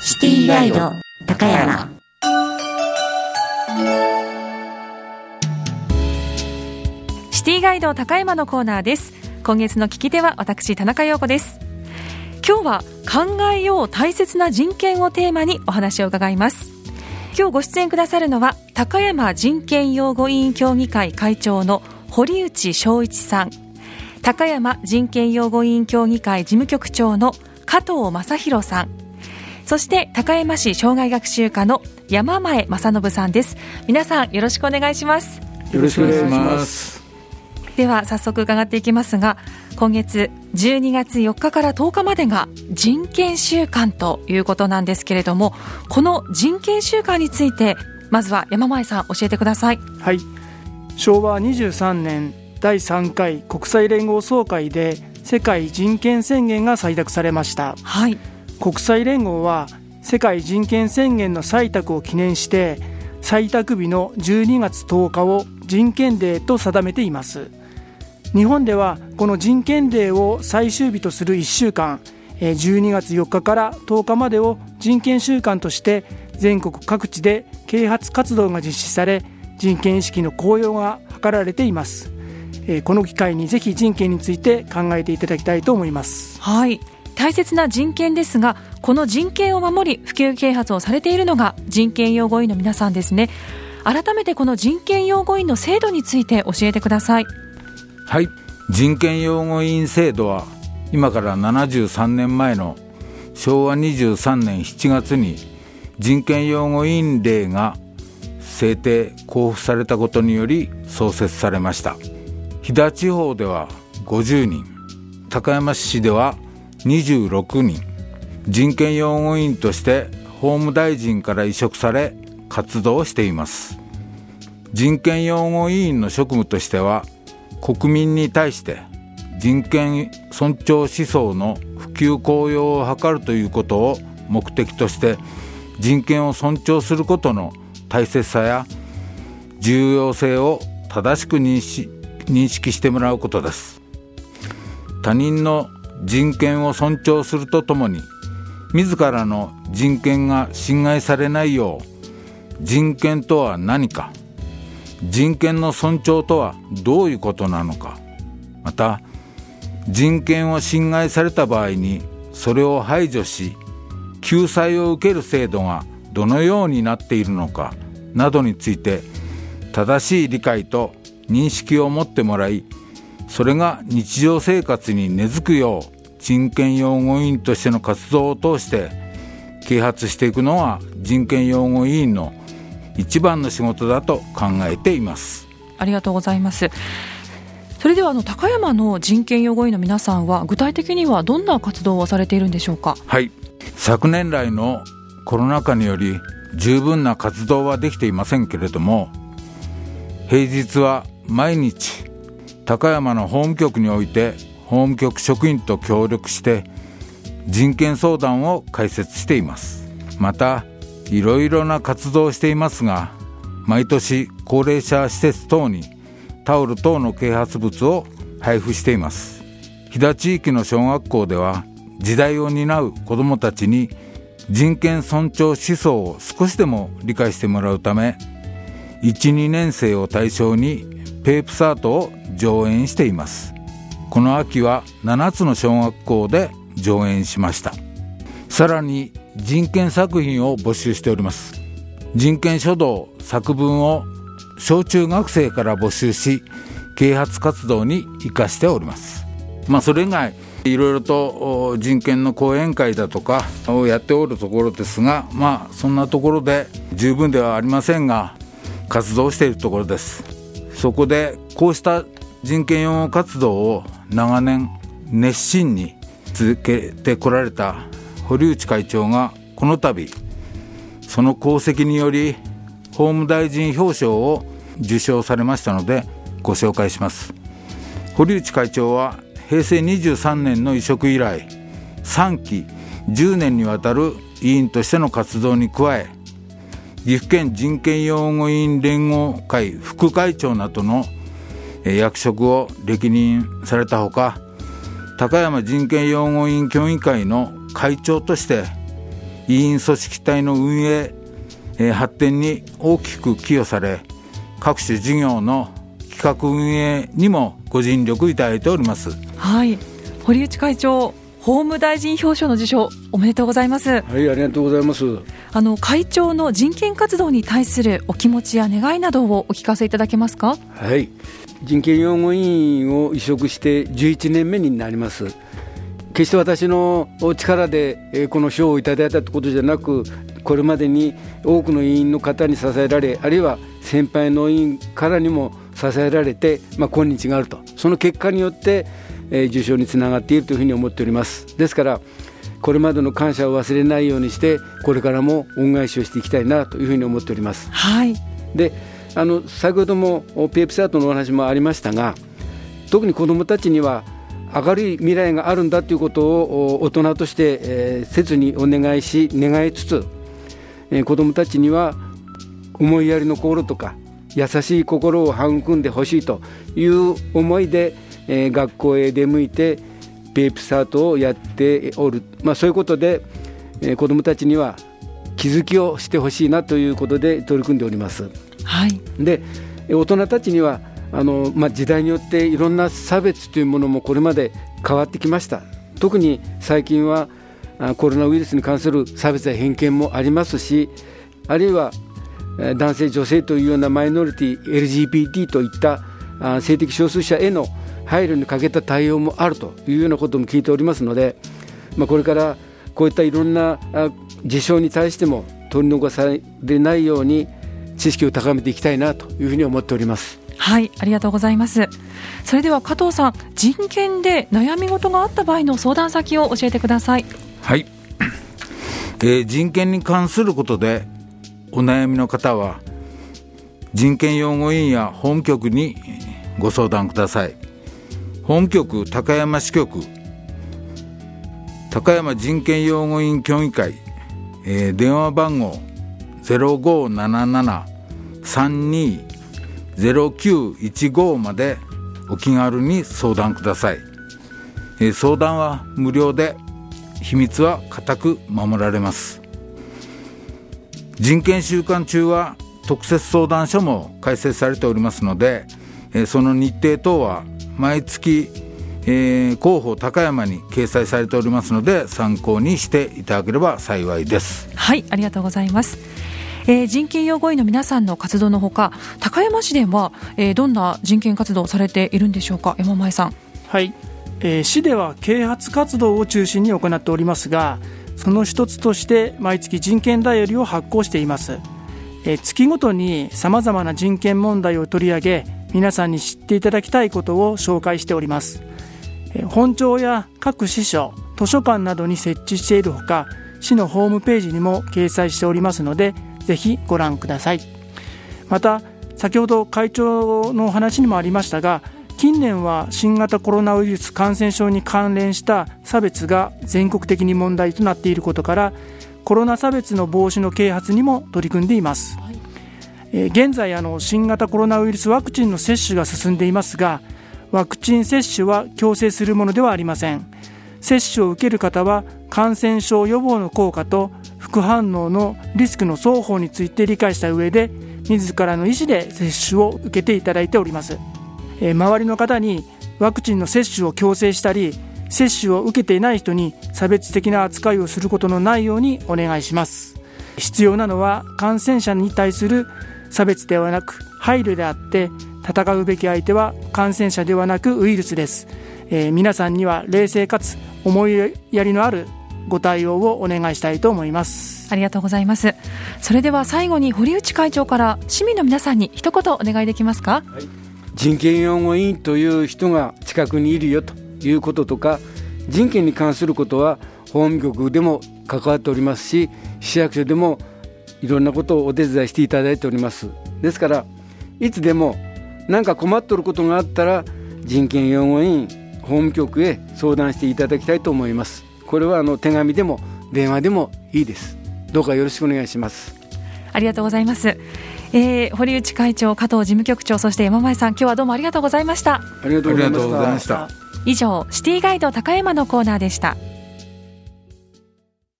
シティガイド高山。 シティガイド高山のコーナーです。今月の聞き手は私田中陽子です。今日は考えよう大切な人権をテーマにお話を伺います。今日ご出演くださるのは高山人権擁護委員協議会会長の堀内正一さん、高山人権擁護委員協議会事務局長の加藤正弘さん、そして高山市障害学習課の山前正信さんです。皆さんよろしくお願いします。 よろしくお願いします。 では早速伺っていきますが、今月12月4日から10日までが人権週間ということなんですけれども、この人権週間についてまずは山前さん教えてください。 はい、昭和23年第3回国際連合総会で世界人権宣言が採択されました。 はい、 国際連合は世界人権宣言の採択を記念して採択日の12月10日を人権デーと定めています。日本ではこの人権デーを最終日とする1週間、12月4日から10日までを人権週間として全国各地で啓発活動が実施され、人権意識の高揚が図られています。この機会にぜひ人権について考えていただきたいと思います。 はい、大切な人権ですが、この人権を守り普及啓発をされているのが人権擁護委員の皆さんですね。改めてこの人権擁護委員の制度について教えてください。 はい、人権擁護委員制度は今から73年前の昭和23年7月に人権擁護委員令が制定公布されたことにより創設されました。飛騨地方では50人、高山市では26人、人権擁護委員として法務大臣から委嘱され活動しています。人権擁護委員の職務としては、国民に対して人権尊重思想の普及高揚を図るということを目的として、人権を尊重することの大切さや重要性を正しく認識してもらうことです。他人の人権を尊重するとともに、自らの人権が侵害されないよう、人権とは何か、人権の尊重とはどういうことなのか、また人権を侵害された場合にそれを排除し救済を受ける制度がどのようになっているのかなどについて正しい理解と認識を持ってもらい、それが日常生活に根付くよう人権擁護委員としての活動を通して啓発していくのが人権擁護委員の一番の仕事だと考えています。 ありがとうございます。それでは高山の人権擁護委員の皆さんは具体的にはどんな活動をされているんでしょうか。 はい、昨年来のコロナ禍により十分な活動はできていませんけれども、平日は毎日高山の法務局において法務局職員と協力して人権相談を開設しています。またいろいろな活動をしていますが、毎年高齢者施設等にタオル等の啓発物を配布しています。飛騨地域の小学校では時代を担う子どもたちに人権尊重思想を少しでも理解してもらうため、1、2年生を対象にペープサートを上演しています。この秋は7つの小学校で上演しました。さらに人権作品を募集しております。人権書道作文を小中学生から募集し啓発活動に生かしております。それ以外いろいろと人権の講演会だとかをやっておるところですが、そんなところで十分ではありませんが活動しているところです。そこでこうした人権擁護活動を長年熱心に続けてこられた堀内会長がこの度その功績により法務大臣表彰を受賞されましたのでご紹介します。堀内会長は平成23年の委嘱以来3期10年にわたる委員としての活動に加え、岐阜県人権擁護委員連合会副会長などの役職を歴任されたほか、高山人権擁護委員協議会の会長として委員組織体の運営、発展に大きく寄与され、各種事業の企画運営にもご尽力いただいております。 はい、堀内会長、法務大臣表彰の受賞おめでとうございます。 はい、ありがとうございます。 会長の人権活動に対するお気持ちや願いなどをお聞かせいただけますか。 はい、人権擁護委員を委嘱して11年目になります。決して私の力でこの賞をいただいたということじゃなく、これまでに多くの委員の方に支えられ、あるいは先輩の委員からにも支えられて、今日があると、その結果によって受賞につながっているというふうに思っております。ですからこれまでの感謝を忘れないようにして、これからも恩返しをしていきたいなというふうに思っております。 はい、 で先ほどもペープサートのお話もありましたが、特に子どもたちには明るい未来があるんだということを大人として、切にお願いし願いつつ、子どもたちには思いやりの心とか優しい心を育んでほしいという思いで、学校へ出向いてペープサートをやっておる、そういうことで、子どもたちには気づきをしてほしいなということで取り組んでおります。 はい、 で大人たちには時代によっていろんな差別というものもこれまで変わってきました。特に最近はコロナウイルスに関する差別や偏見もありますし、あるいは男性女性というようなマイノリティ LGBT といった性的少数者への配慮に欠けた対応もあるというようなことも聞いておりますので、これからこういったいろんな事象に対しても取り逃されないように知識を高めていきたいなというふうに思っております。 はい、ありがとうございます。それでは加藤さん、人権で悩み事があった場合の相談先を教えてください。 はい、人権に関することでお悩みの方は人権擁護委員や法務局にご相談ください。法務局高山支局高山人権擁護委員協議会、電話番号 0577-32-0915 までお気軽に相談ください。相談は無料で、秘密は固く守られます。人権週間中は特設相談所も開設されておりますので、その日程等は毎月、広報高山に掲載されておりますので、参考にしていただければ幸いです。 はい、ありがとうございます。人権擁護委員の皆さんの活動のほか、高山市では、どんな人権活動をされているんでしょうか。山前さん。 はい、市では啓発活動を中心に行っておりますが、その一つとして毎月人権だよりを発行しています。月ごとにさまざまな人権問題を取り上げ、皆さんに知っていただきたいことを紹介しております。本庁や各支所、図書館などに設置しているほか、市のホームページにも掲載しておりますので、ぜひご覧ください。また先ほど会長のお話にもありましたが、近年は新型コロナウイルス感染症に関連した差別が全国的に問題となっていることから、コロナ差別の防止の啓発にも取り組んでいます。現在新型コロナウイルスワクチンの接種が進んでいますが、ワクチン接種は強制するものではありません。接種を受ける方は感染症予防の効果と副反応のリスクの双方について理解した上で、自らの意思で接種を受けていただいております。周りの方にワクチンの接種を強制したり、接種を受けていない人に差別的な扱いをすることのないようにお願いします。必要なのは感染者に対する差別ではなく配慮であって、戦うべき相手は感染者ではなくウイルスです。皆さんには冷静かつ思いやりのあるご対応をお願いしたいと思います。 ありがとうございます。それでは最後に堀内会長から市民の皆さんに一言お願いできますか。 はい、人権擁護委員という人が近くにいるよということとか、人権に関することは法務局でも関わっておりますし、市役所でもいろんなことをお手伝いしていただいております。ですからいつでも何か困っていることがあったら、人権擁護委員法務局へ相談していただきたいと思います。これは手紙でも電話でもいいです。どうかよろしくお願いします。 ありがとうございます。堀内会長、加藤事務局長、そして山前さん、今日はどうもありがとうございました。 ありがとうございました。 以上、シティガイド高山のコーナーでした。